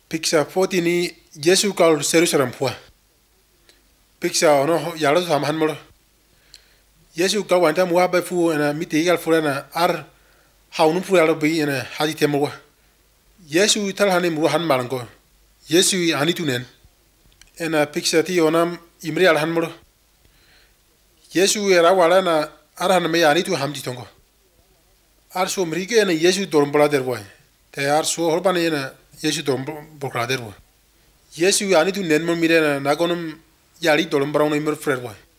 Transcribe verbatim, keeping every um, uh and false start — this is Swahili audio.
Picture forty ni Yesu kal Jerusalem pua. Picture ono yalo sam han molo. Yesu kal wanta mua ba fu na miti gal furana ar haunu fu yalo bi na hadi temwa. Yesu tal hanim ru han malango. Yesu ani tunen. Ena picture ti onam imri al han molo. Yesu era wala na ar han me ani tu hamdi tongo. Ar so mrige na Yesu dormbala derwa. Te ar so horbane na Yesu dormbala derwa. Yesu ani tu nen mo mire na nagonum yali dormbara no imur frerwa.